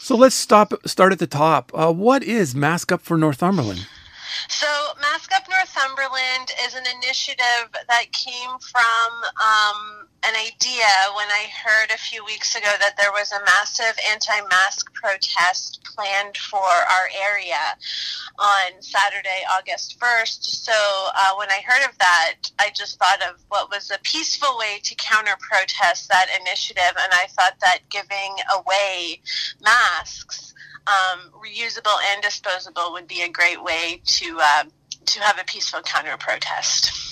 So let's start at the top. What is Mask Up for Northumberland? So Mask Up Northumberland is an initiative that came from an idea when I heard a few weeks ago that there was a massive anti-mask protest planned for our area on Saturday, August 1st. So when I heard of that, I just thought of what was a peaceful way to counter-protest that initiative, and I thought that giving away masks, reusable and disposable, would be a great way to have a peaceful counter-protest.